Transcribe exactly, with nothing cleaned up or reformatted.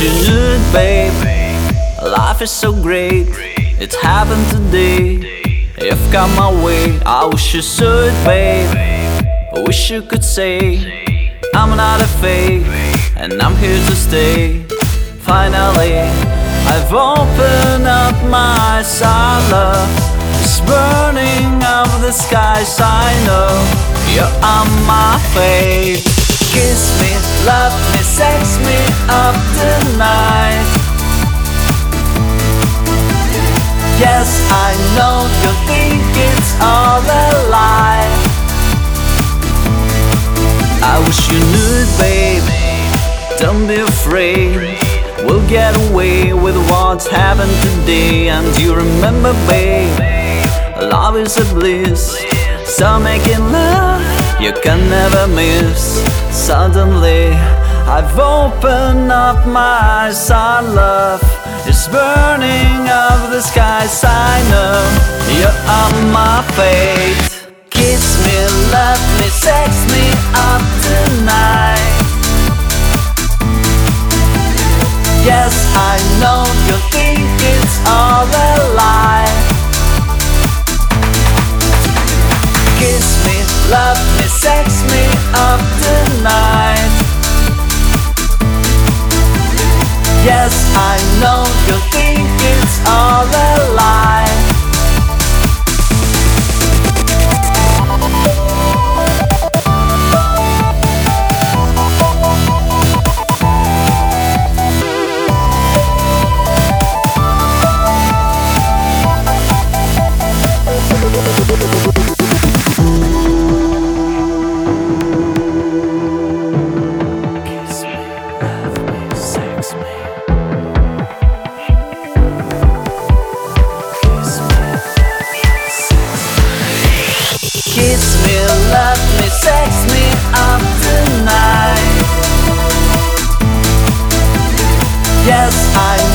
you knew it, babe. Life is so great, it happened today. You've come my way, I wish you should, babe. I wish you could say I'm not a fake, and I'm here to stay. Finally, I've opened up my side, love. It's burning up the skies, I know you're on my fate. Kiss me, love me, sex me up tonight. Yes, I know you think it's all a lie. I wish you knew it, baby. Don't be afraid, we'll get away with what's happened today. And you remember, babe, love is a bliss, so making love you can never miss. Suddenly I've opened up my sun, love. It's burning up the skies, I know you're on my fate. Kiss me, love me, sex me up tonight. Yes, I know you think it's all a lie. Kiss me, love me, sex me up tonight. Yes, I know you think it's all a lie. Kiss me, love me, sex me up tonight. Yes, I